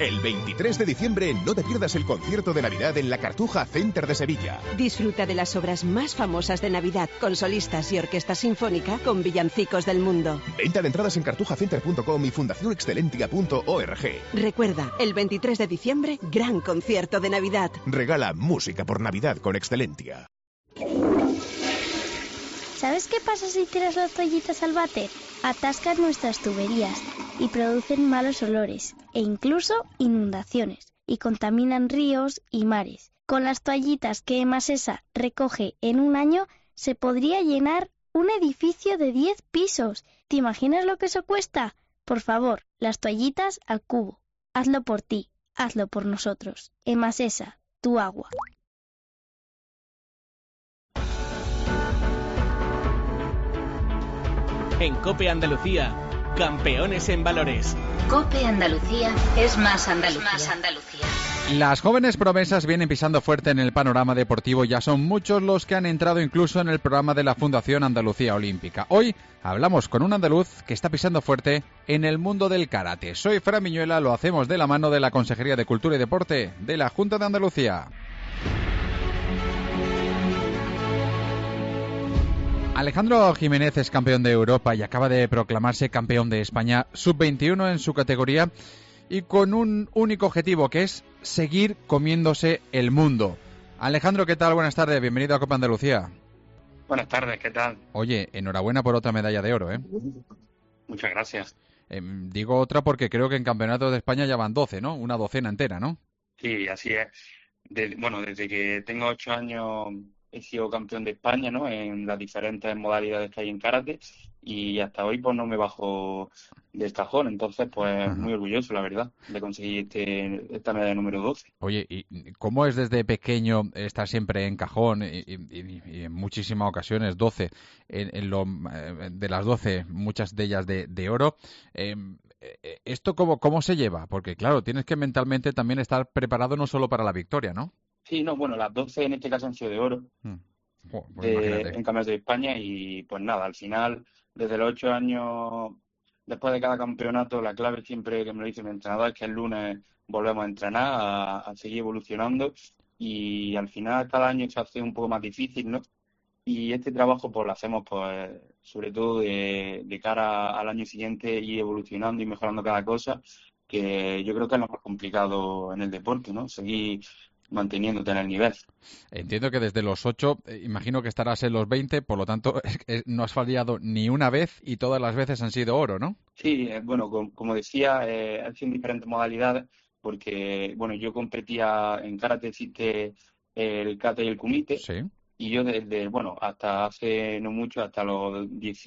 El 23 de diciembre no te pierdas el concierto de Navidad en la Cartuja Center de Sevilla. Disfruta de las obras más famosas de Navidad con solistas y orquesta sinfónica con villancicos del mundo. Venta de entradas en cartujacenter.com y fundacionexcelentia.org. Recuerda, el 23 de diciembre, gran concierto de Navidad. Regala música por Navidad con Excelentia. ¿Sabes qué pasa si tiras las toallitas al váter? Atascan nuestras tuberías y producen malos olores e incluso inundaciones y contaminan ríos y mares. Con las toallitas que Emasesa recoge en un año se podría llenar un edificio de 10 pisos. ¿Te imaginas lo que eso cuesta? Por favor, las toallitas al cubo. Hazlo por ti, hazlo por nosotros. Emasesa, tu agua. En COPE Andalucía, campeones en valores. COPE Andalucía es más Andalucía. Las jóvenes promesas vienen pisando fuerte en el panorama deportivo. Ya son muchos los que han entrado incluso en el programa de la Fundación Andalucía Olímpica. Hoy hablamos con un andaluz que está pisando fuerte en el mundo del karate. Soy Fran Miñuela, lo hacemos de la mano de la Consejería de Cultura y Deporte de la Junta de Andalucía. Alejandro Jiménez es campeón de Europa y acaba de proclamarse campeón de España sub-21 en su categoría y con un único objetivo, que es seguir comiéndose el mundo. Alejandro, ¿qué tal? Buenas tardes, bienvenido a Copa Andalucía. Buenas tardes, ¿qué tal? Oye, enhorabuena por otra medalla de oro, ¿eh? Muchas gracias. Digo otra porque creo que en campeonatos de España ya van 12, ¿no? Una docena entera, ¿no? Sí, así es. Desde que tengo 8 años he sido campeón de España, ¿no? En las diferentes modalidades que hay en karate y hasta hoy pues no me bajo del cajón. Entonces, pues muy orgulloso, la verdad, de conseguir esta medalla número 12. Oye, ¿y cómo es desde pequeño estar siempre en cajón y en muchísimas ocasiones 12? De las 12, muchas de ellas de oro. ¿Esto cómo se lleva? Porque, claro, tienes que mentalmente también estar preparado no solo para la victoria, ¿no? Sí, no, bueno, las 12 en este caso han sido de oro en campeonatos de España y pues nada, al final, desde los 8 años, después de cada campeonato, la clave siempre que me lo dice mi entrenador es que el lunes volvemos a entrenar, a seguir evolucionando y al final cada año se hace un poco más difícil, ¿no? Y este trabajo pues lo hacemos pues sobre todo de cara al año siguiente y evolucionando y mejorando cada cosa, que yo creo que es lo más complicado en el deporte, ¿no? Seguir manteniéndote en el nivel. Entiendo que desde los 8, imagino que estarás en los 20, por lo tanto no has fallado ni una vez y todas las veces han sido oro, ¿no? Sí, bueno, como decía, han sido en diferentes modalidades porque, bueno, yo competía en karate, existe el kata y el kumite. Sí. Y yo hasta hace no mucho, hasta los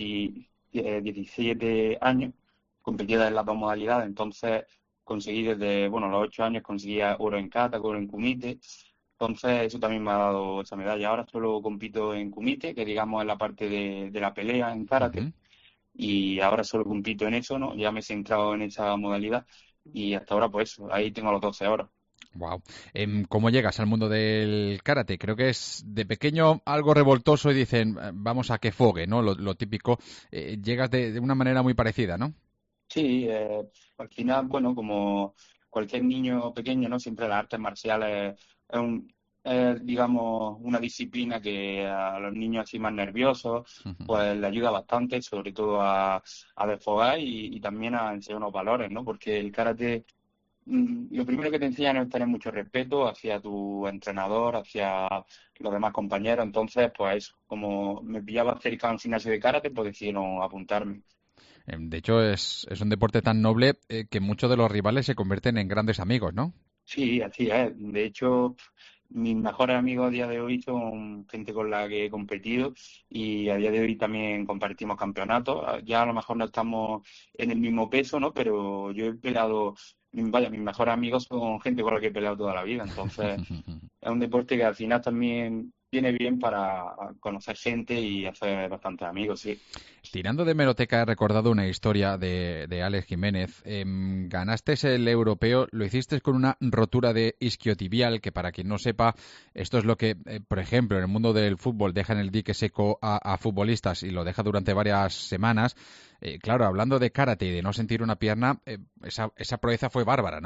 17 años, competía en las dos modalidades. Entonces conseguí desde, los 8 años conseguía oro en kata, oro en kumite. Entonces eso también me ha dado esa medalla. Ahora solo compito en kumite, que digamos es la parte de la pelea en karate. Y ahora solo compito en eso, ¿no? Ya me he centrado en esa modalidad y hasta ahora pues eso, ahí tengo los 12 horas. Wow. ¿Cómo llegas al mundo del karate? Creo que es de pequeño algo revoltoso y dicen, vamos a que fogue, ¿no? Lo típico. Llegas de una manera muy parecida, ¿no? Sí, al final, como cualquier niño pequeño, ¿no? Siempre las artes marciales digamos, una disciplina que a los niños así más nerviosos, pues le ayuda bastante, sobre todo a desfogar y también a enseñar unos valores, ¿no? Porque el karate, lo primero que te enseñan es tener mucho respeto hacia tu entrenador, hacia los demás compañeros. Entonces, pues eso, como me pillaba cerca de un gimnasio de karate, pues decidieron apuntarme. De hecho, es un deporte tan noble que muchos de los rivales se convierten en grandes amigos, ¿no? Sí, así es. De hecho, mis mejores amigos a día de hoy son gente con la que he competido y a día de hoy también compartimos campeonatos. Ya a lo mejor no estamos en el mismo peso, ¿no? Pero yo he peleado, mis mejores amigos son gente con la que he peleado toda la vida. Entonces, es un deporte que al final también viene bien para conocer gente y hacer bastantes amigos, sí. Tirando de hemeroteca he recordado una historia de Alex Jiménez. Ganaste el europeo, lo hiciste con una rotura de isquiotibial, que para quien no sepa, esto es lo que, por ejemplo, en el mundo del fútbol deja en el dique seco a futbolistas y lo deja durante varias semanas. Claro, hablando de karate y de no sentir una pierna, esa proeza fue bárbara, ¿no?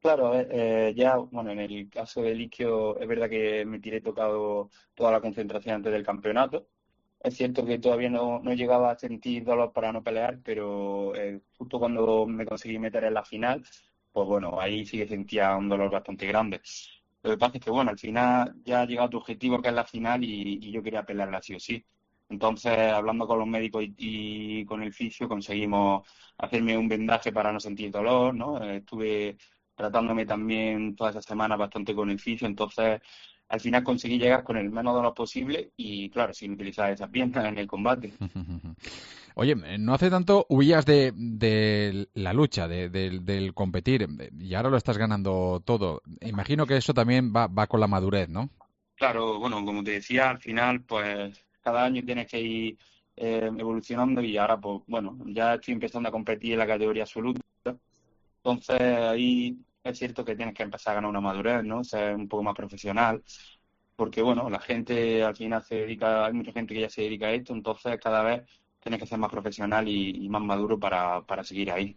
Claro, ya, bueno, en el caso de Liquio es verdad que me tiré tocado toda la concentración antes del campeonato. Es cierto que todavía no llegaba a sentir dolor para no pelear, pero justo cuando me conseguí meter en la final, pues bueno, ahí sí que sentía un dolor bastante grande. Lo que pasa es que, bueno, al final ya ha llegado tu objetivo, que es la final, y yo quería pelearla sí o sí. Entonces, hablando con los médicos y con el fisio, conseguimos hacerme un vendaje para no sentir dolor, ¿no? Estuve tratándome también toda esa semana bastante con el fisio, entonces al final conseguí llegar con el menos dolor posible y, claro, sin utilizar esas piernas en el combate. Oye, no hace tanto huías de la lucha, del competir, y ahora lo estás ganando todo. Imagino que eso también va con la madurez, ¿no? Claro, bueno, como te decía, al final, pues cada año tienes que ir evolucionando y ahora, pues bueno, ya estoy empezando a competir en la categoría absoluta. Entonces ahí es cierto que tienes que empezar a ganar una madurez, ¿no? Ser un poco más profesional, porque bueno, la gente al final se dedica, hay mucha gente que ya se dedica a esto, entonces cada vez tienes que ser más profesional y más maduro para seguir ahí.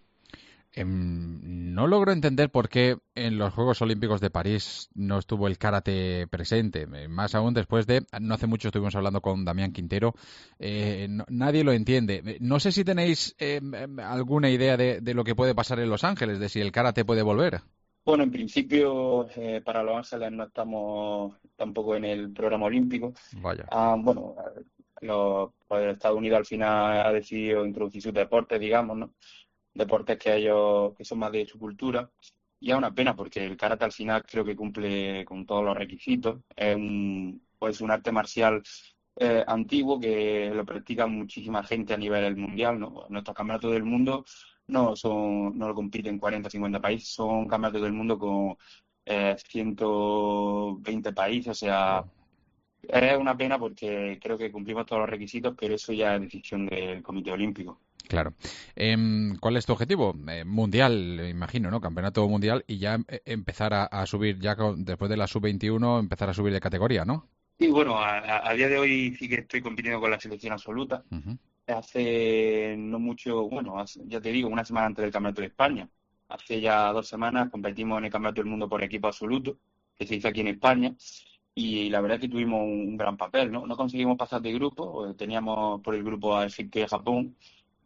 No logro entender por qué en los Juegos Olímpicos de París no estuvo el karate presente. Más aún después de, no hace mucho estuvimos hablando con Damián Quintero, nadie lo entiende. No sé si tenéis alguna idea de lo que puede pasar en Los Ángeles, de si el karate puede volver. Bueno, en principio para Los Ángeles no estamos tampoco en el programa olímpico. Vaya. Bueno, pues Estados Unidos al final ha decidido introducir sus deportes, digamos, ¿no? Deportes que son más de su cultura, y es una pena porque el karate al final creo que cumple con todos los requisitos. Es un arte marcial antiguo que lo practica muchísima gente a nivel mundial, ¿no? Nuestros campeonatos del mundo no lo compiten 40 o 50 países, son campeonatos del mundo con 120 países, o sea, es una pena porque creo que cumplimos todos los requisitos, pero eso ya es decisión del Comité Olímpico. Claro. ¿Cuál es tu objetivo? Mundial, imagino, ¿no? Campeonato mundial y ya empezar a subir, ya después de la sub-21, empezar a subir de categoría, ¿no? Sí, bueno, a día de hoy sí que estoy compitiendo con la selección absoluta. Uh-huh. Hace no mucho, bueno, ya te digo, una semana antes del Campeonato de España. Hace ya 2 semanas competimos en el Campeonato del Mundo por equipo absoluto, que se hizo aquí en España. Y la verdad es que tuvimos un gran papel, ¿no? No conseguimos pasar de grupo, teníamos por el grupo a Egipto y a Japón,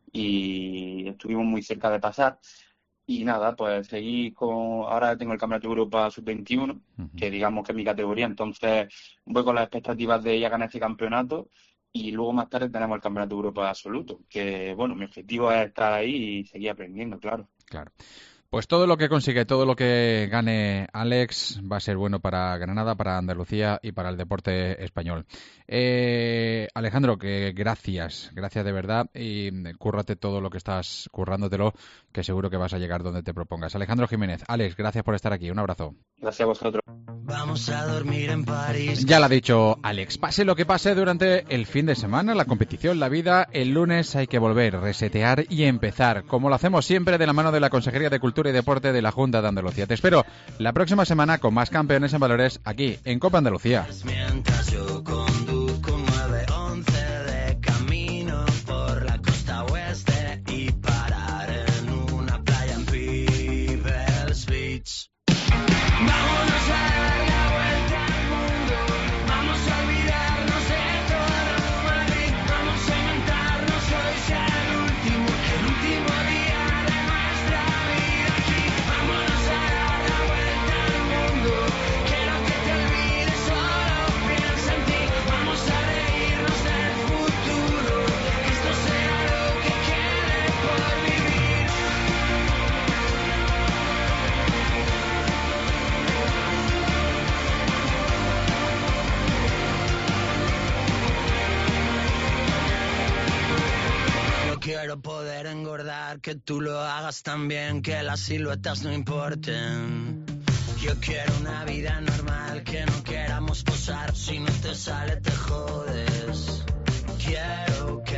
y estuvimos muy cerca de pasar. Y nada, pues seguí ahora tengo el Campeonato de Europa Sub-21, uh-huh, que digamos que es mi categoría, entonces voy con las expectativas de ya ganar este campeonato, y luego más tarde tenemos el Campeonato de Europa Absoluto, que bueno, mi objetivo es estar ahí y seguir aprendiendo, claro. Claro. Pues todo lo que consigue, todo lo que gane Alex va a ser bueno para Granada, para Andalucía y para el deporte español. Alejandro, que gracias de verdad, y cúrrate todo lo que estás currándotelo, que seguro que vas a llegar donde te propongas. Alejandro Jiménez, Alex, gracias por estar aquí, un abrazo. Gracias a vosotros. Vamos a dormir en París. Ya lo ha dicho Alex, pase lo que pase durante el fin de semana, la competición, la vida, el lunes hay que volver, resetear y empezar, como lo hacemos siempre de la mano de la Consejería de Cultura y Deporte de la Junta de Andalucía. Te espero la próxima semana con más campeones en valores aquí en Copa Andalucía. Mientras yo conduzco 911 de camino por la costa oeste y parar en una playa en People's Beach. Vámonos a dar la vuelta al mundo, vamos a olvidarnos de todo Madrid, vamos a inventarnos hoy sea el último día de nuestra vida aquí. Vámonos a dar la vuelta al mundo, quiero que te olvides, solo piensa en ti. Vamos a reírnos del futuro, que esto sea lo que quede por vivir. Yo quiero poder engordar, que tú lo hagas también, que las siluetas no importen. Yo quiero una vida normal, que no queramos posar, si no te sale te jodes. Quiero